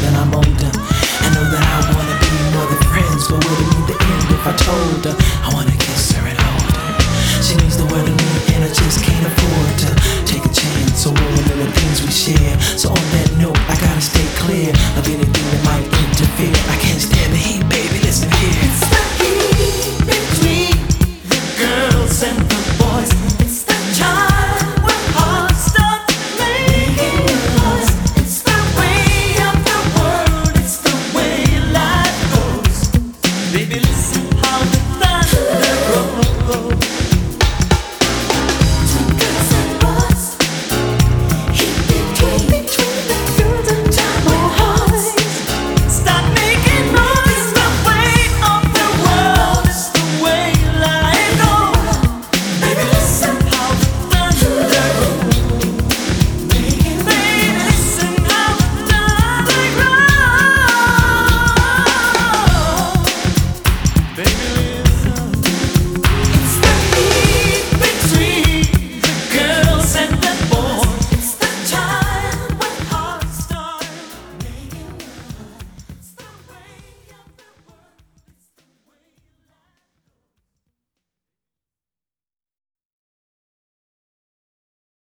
that I'm older. I know that I wanna be more than friends, but would it mean the end if I told her I wanna kiss her and hold her? She means the world to me, and I just can't afford to take a chance on all the little things we share. So on that note, I gotta stay clear of anything that might interfere. I